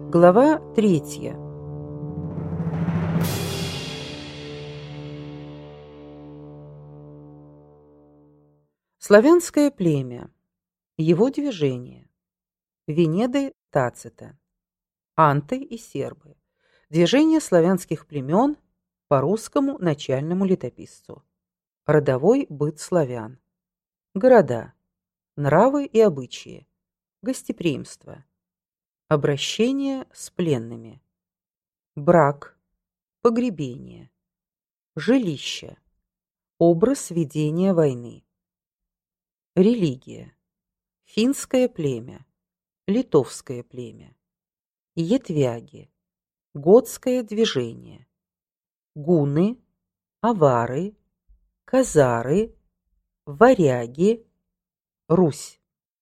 Глава 3. Славянское племя. Его движение. Венеды Тацита. Анты и сербы. Движение славянских племен по русскому начальному летописцу. Родовой быт славян. Города. Нравы и обычаи. Гостеприимство. Обращение с пленными. Брак. Погребение. Жилище. Образ ведения войны. Религия. Финское племя. Литовское племя. Етвяги. Готское движение. Гуны. Авары. Казары. Варяги. Русь.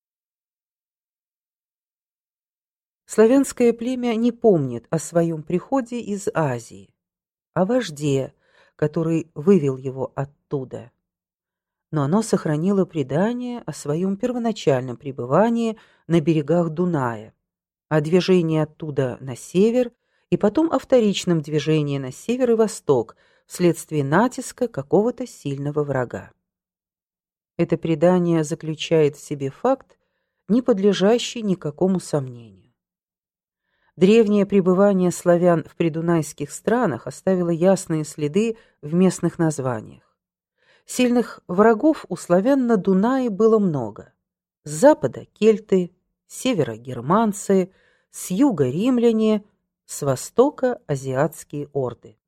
Славянское племя не помнит о своем приходе из Азии, о вожде, который вывел его оттуда. Но оно сохранило предание о своем первоначальном пребывании на берегах Дуная, о движении оттуда на север и потом о вторичном движении на север и восток вследствие натиска какого-то сильного врага. Это предание заключает в себе факт, не подлежащий никакому сомнению. Древнее пребывание славян в придунайских странах оставило ясные следы в местных названиях. Сильных врагов у славян на Дунае было много. С запада – кельты, с севера – германцы, с юга – римляне, с востока – азиатские орды.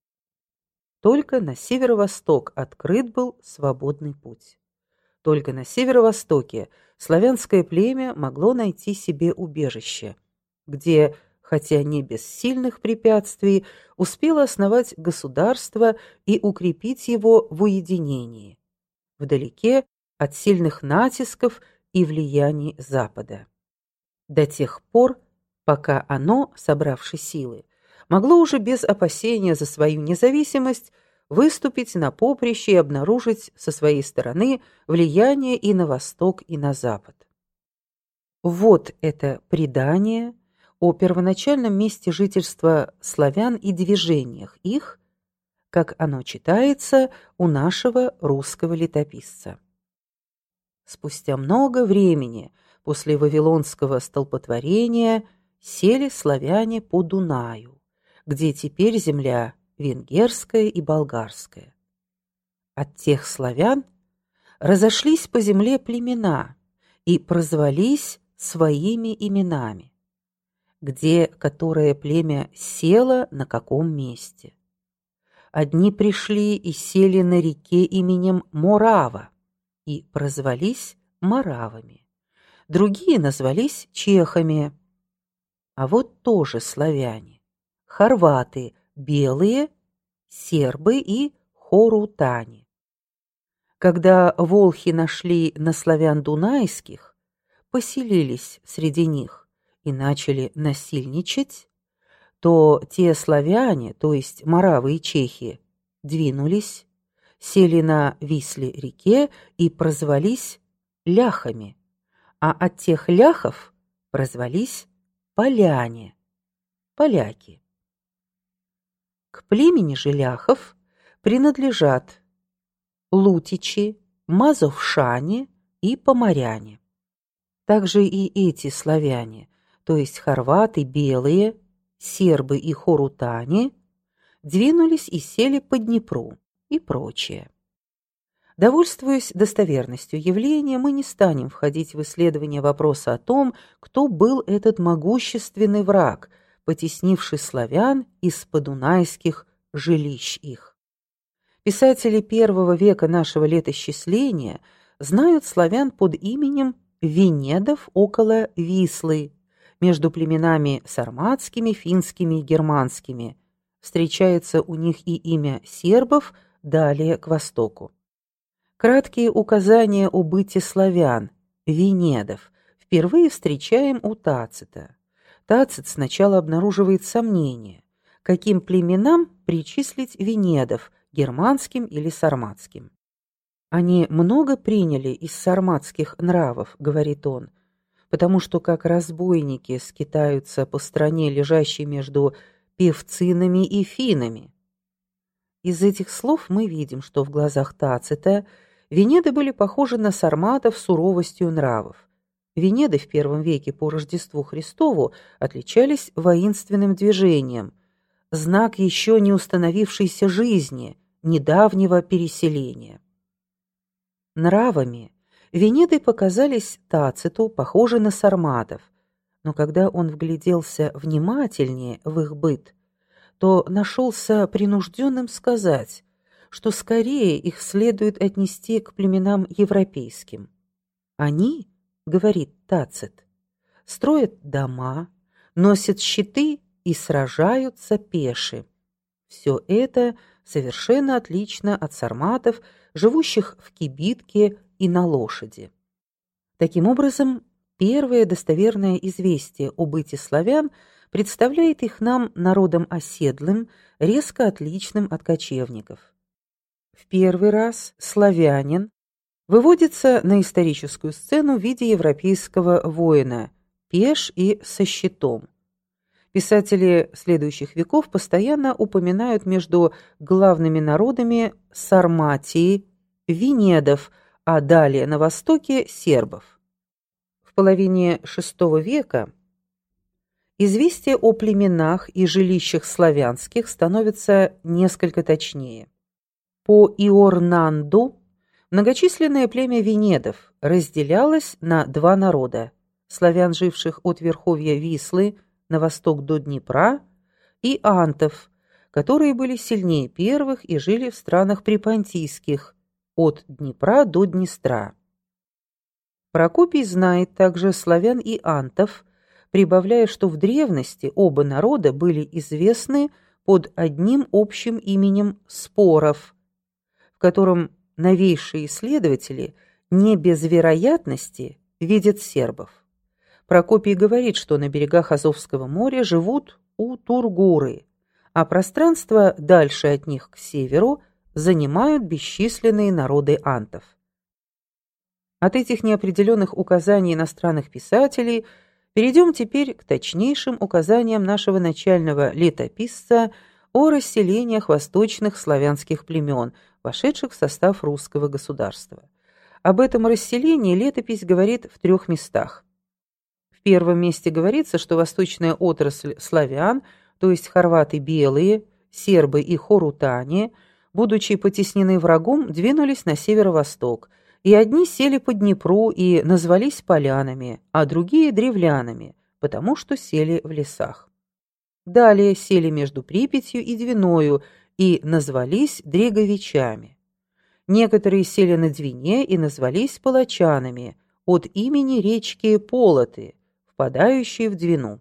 Только на северо-восток открыт был свободный путь. Только на северо-востоке славянское племя могло найти себе убежище, где, хотя не без сильных препятствий, успело основать государство и укрепить его в уединении, вдалеке от сильных натисков и влияний Запада. До тех пор, пока оно, собравши силы, могло уже без опасения за свою независимость выступить на поприще и обнаружить со своей стороны влияние и на восток, и на запад. Вот это предание о первоначальном месте жительства славян и движениях их, как оно читается у нашего русского летописца. Спустя много времени после вавилонского столпотворения сели славяне по Дунаю, где теперь земля венгерская и болгарская. От тех славян разошлись по земле племена и прозвались своими именами, где которое племя село на каком месте. Одни пришли и сели на реке именем Морава и прозвались моравами, другие назвались чехами. А вот тоже славяне, хорваты, белые, сербы и хорутане. Когда волхи нашли на славян дунайских, поселились среди них и начали насильничать, то те славяне, то есть моравы и чехи, двинулись, сели на Висле-реке и прозвались ляхами, а от тех ляхов прозвались поляне, поляки. К племени же ляхов принадлежат лутичи, мазовшане и поморяне. Также и эти славяне, то есть хорваты, белые, сербы и хорутане, двинулись и сели по Днепру и прочее. Довольствуясь достоверностью явления, мы не станем входить в исследование вопроса о том, кто был этот могущественный враг, потеснивший славян из подунайских жилищ их. Писатели первого века нашего летосчисления знают славян под именем венедов около Вислы, между племенами сарматскими, финскими и германскими. Встречается у них и имя сербов далее к востоку. Краткие указания о быте славян, венедов, впервые встречаем у Тацита. Тацит сначала обнаруживает сомнение, каким племенам причислить венедов, германским или сарматским. «Они много приняли из сарматских нравов», — говорит он, потому что как разбойники скитаются по стране, лежащей между Певцинами и Финами. Из этих слов мы видим, что в глазах Тацита Венеды были похожи на сарматов суровостью нравов. Венеды в I веке по Рождеству Христову отличались воинственным движением, знак еще не установившейся жизни, недавнего переселения. Нравами Венеды показались Тациту похожи на сарматов, но когда он вгляделся внимательнее в их быт, то нашелся принужденным сказать, что скорее их следует отнести к племенам европейским. Они, говорит Тацит, строят дома, носят щиты и сражаются пеши. Все это совершенно отлично от сарматов, живущих в кибитке и на лошади. Таким образом, первое достоверное известие о быте славян представляет их нам народом оседлым, резко отличным от кочевников. В первый раз славянин выводится на историческую сцену в виде европейского воина, пеш и со щитом. Писатели следующих веков постоянно упоминают между главными народами Сарматии, Венедов, а далее на востоке сербов. В половине VI века известие о племенах и жилищах славянских становится несколько точнее. По Иорнанду многочисленное племя Венедов разделялось на два народа: славян, живших от верховья Вислы на восток до Днепра, и антов, которые были сильнее первых и жили в странах припонтийских, от Днепра до Днестра. Прокопий знает также славян и антов, прибавляя, что в древности оба народа были известны под одним общим именем споров, в котором новейшие исследователи не без вероятности видят сербов. Прокопий говорит, что на берегах Азовского моря живут утургуры, а пространство дальше от них к северу занимают бесчисленные народы антов. От этих неопределенных указаний иностранных писателей перейдем теперь к точнейшим указаниям нашего начального летописца о расселениях восточных славянских племен, вошедших в состав русского государства. Об этом расселении летопись говорит в 3 местах. В первом месте говорится, что восточная отрасль славян, то есть хорваты белые, сербы и хорутане, будучи потеснены врагом, двинулись на северо-восток, и одни сели по Днепру и назвались полянами, а другие — древлянами, потому что сели в лесах. Далее сели между Припятью и Двиною и назвались дреговичами. Некоторые сели на Двине и назвались палачанами от имени речки Полоты, впадающей в Двину.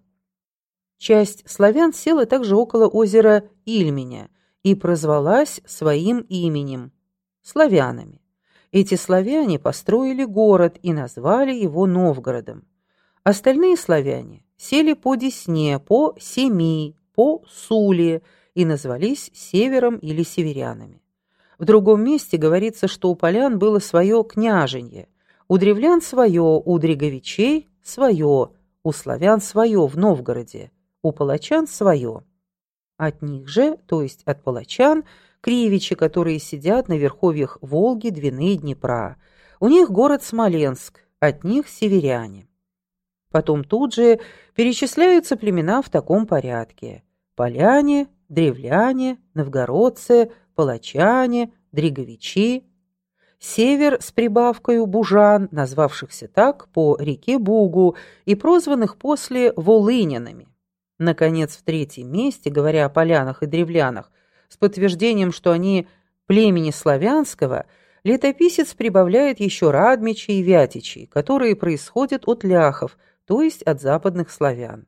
Часть славян села также около озера Ильменя и прозвалась своим именем – славянами. Эти славяне построили город и назвали его Новгородом. Остальные славяне сели по Десне, по Семи, по Суле и назвались севером или северянами. В другом месте говорится, что у полян было свое княженье, у древлян свое, у дреговичей свое, у славян свое в Новгороде, у палачан свое. От них же, то есть от палачан, кривичи, которые сидят на верховьях Волги, Двины и Днепра. У них город Смоленск, от них северяне. Потом тут же перечисляются племена в таком порядке: поляне, древляне, новгородцы, палачане, дреговичи. Север с прибавкою бужан, назвавшихся так по реке Бугу и прозванных после волынянами. Наконец, в 3-м месте, говоря о полянах и древлянах, с подтверждением, что они племени славянского, летописец прибавляет еще радмичей и вятичей, которые происходят от ляхов, то есть от западных славян.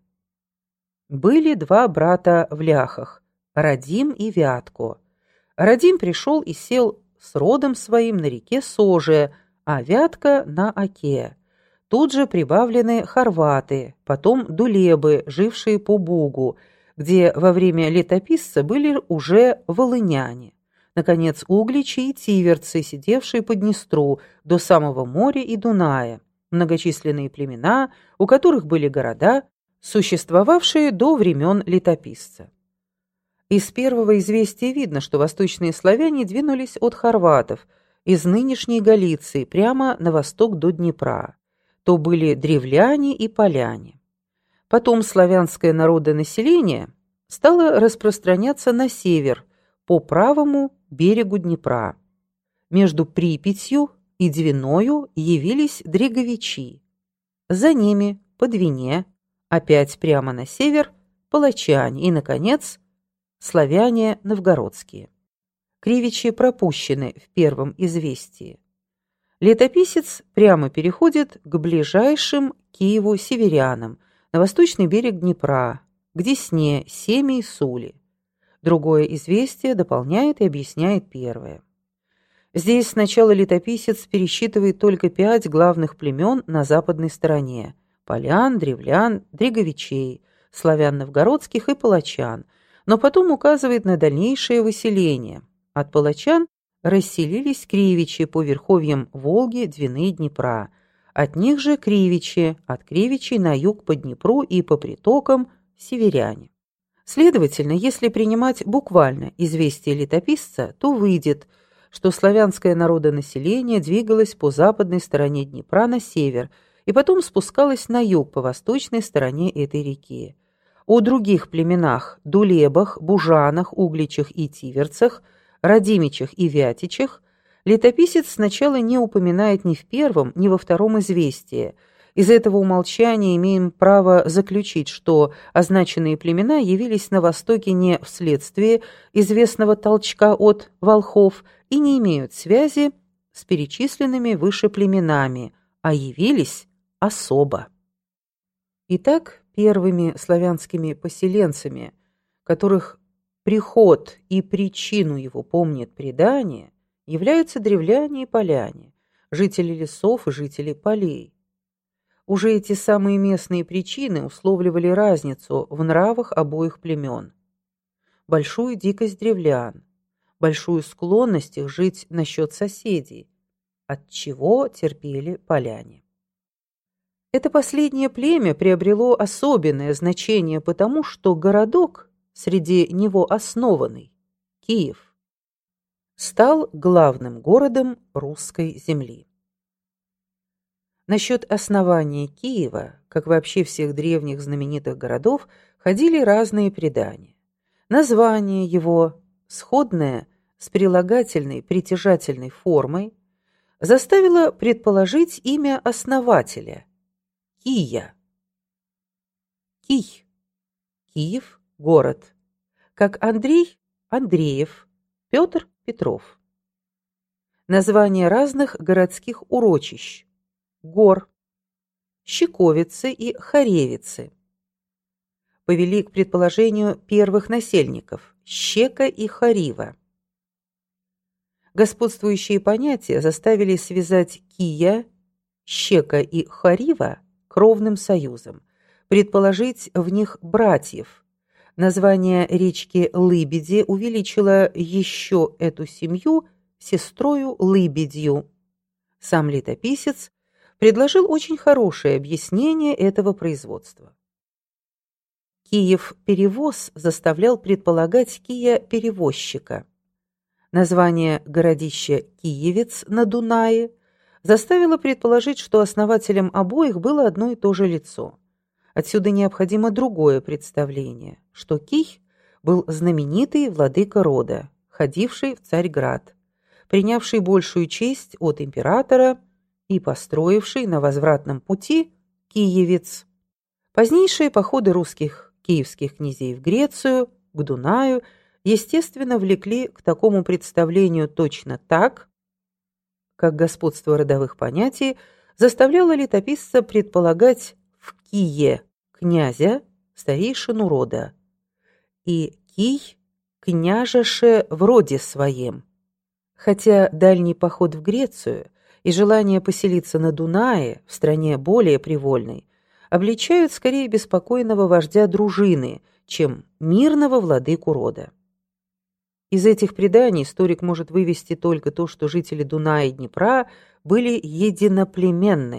Были 2 брата в ляхах – Радим и Вятко. Радим пришел и сел с родом своим на реке Соже, а Вятка – на Оке. Тут же прибавлены хорваты, потом дулебы, жившие по Бугу, где во время летописца были уже волыняне. Наконец, угличи и тиверцы, сидевшие по Днестру до самого моря и Дуная. многочисленные племена, у которых были города, существовавшие до времен летописца. Из первого известия видно, что восточные славяне двинулись от хорватов из нынешней Галиции прямо на восток до Днепра. То были древляне и поляне. Потом славянское народонаселение стало распространяться на север, по правому берегу Днепра. Между Припятью и Двиною явились дреговичи. За ними, по Двине, опять прямо на север, палачане и, наконец, славяне новгородские. Кривичи пропущены в первом известии. Летописец прямо переходит к ближайшим к Киеву северянам, на восточный берег Днепра, к Десне, Семе и Суле. Другое известие дополняет и объясняет первое. Здесь сначала летописец пересчитывает только 5 главных племен на западной стороне – полян, древлян, дреговичей, славян новгородских и палачан, но потом указывает на дальнейшее выселение. От палачан расселились кривичи по верховьям Волги, Двины и Днепра. От них же кривичи, от кривичей на юг по Днепру и по притокам северяне. Следовательно, если принимать буквально известие летописца, то выйдет, что славянское народонаселение двигалось по западной стороне Днепра на север и потом спускалось на юг по восточной стороне этой реки. О других племенах – Дулебах, Бужанах, Угличах и Тиверцах, Радимичах и Вятичах – летописец сначала не упоминает ни в первом, ни во втором известии. Из этого умолчания имеем право заключить, что означенные племена явились на востоке не вследствие известного толчка от волхов и не имеют связи с перечисленными выше племенами, а явились особо. Итак, первыми славянскими поселенцами, которых приход и причину его помнит предание, являются древляне и поляне, жители лесов и жители полей. Уже эти самые местные причины условливали разницу в нравах обоих племен. Большую дикость древлян, большую склонность их жить насчет соседей, от чего терпели поляне. Это последнее племя приобрело особенное значение потому, что городок, среди него основанный, Киев, стал главным городом русской земли. Насчет основания Киева, как вообще всех древних знаменитых городов, ходили разные предания. Название его, сходное с прилагательной притяжательной формой, заставило предположить имя основателя – Кия. Кий. Киев – город. Как Андрей – Андреев, Петр – Петров. Названия разных городских урочищ – гор, Щековицы и Харевицы. Повели к предположению первых насельников – Щека и Харива. Господствующие понятия заставили связать Кия, Щека и Харива кровным союзом, предположить в них братьев. Название речки Лыбеди увеличило еще эту семью сестрою Лыбедью. Сам летописец предложил очень хорошее объяснение этого производства. Киев-перевоз заставлял предполагать Кия-перевозчика. Название городища Киевец на Дунае заставило предположить, что основателем обоих было одно и то же лицо. Отсюда необходимо другое представление, что Кий был знаменитый владыка рода, ходивший в Царьград, принявший большую честь от императора и построивший на возвратном пути Киевец. Позднейшие походы русских киевских князей в Грецию, к Дунаю, естественно, влекли к такому представлению точно так, как господство родовых понятий заставляло летописца предполагать в Кие князя, старейшину рода, и Кий княжеше в роде своем. Хотя дальний поход в Грецию и желание поселиться на Дунае, в стране более привольной, обличают скорее беспокойного вождя дружины, чем мирного владыку рода. Из этих преданий историк может вывести только то, что жители Дуная и Днепра были единоплеменные,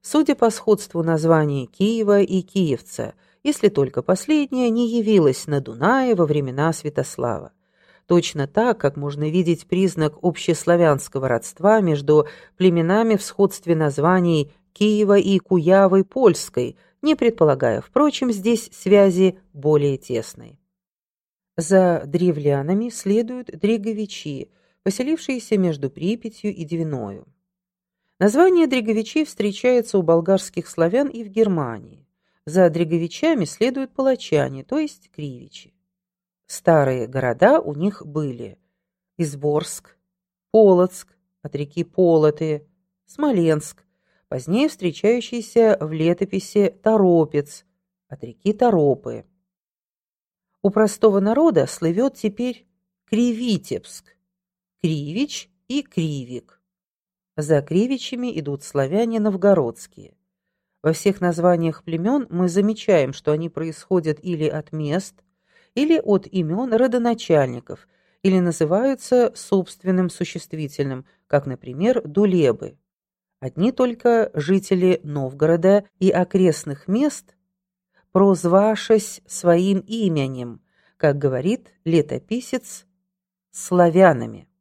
судя по сходству названий Киева и Киевца, если только последнее не явилось на Дунае во времена Святослава. Точно так, как можно видеть признак общеславянского родства между племенами в сходстве названий Киева и Куявы польской, не предполагая, впрочем, здесь связи более тесной. За древлянами следуют дреговичи, поселившиеся между Припятью и Двиною. Название дреговичей встречается у болгарских славян и в Германии. За дреговичами следуют палачане, то есть кривичи. Старые города у них были Изборск, Полоцк, от реки Полоты, Смоленск, позднее встречающийся в летописи Торопец, от реки Торопы. У простого народа слывет теперь Кривитебск, Кривич и Кривик. За Кривичами идут славяне новгородские. Во всех названиях племен мы замечаем, что они происходят или от мест, или от имен родоначальников, или называются собственным существительным, как, например, Дулебы. Одни только жители Новгорода и окрестных мест прозвавшись своим именем, как говорит летописец, славянами.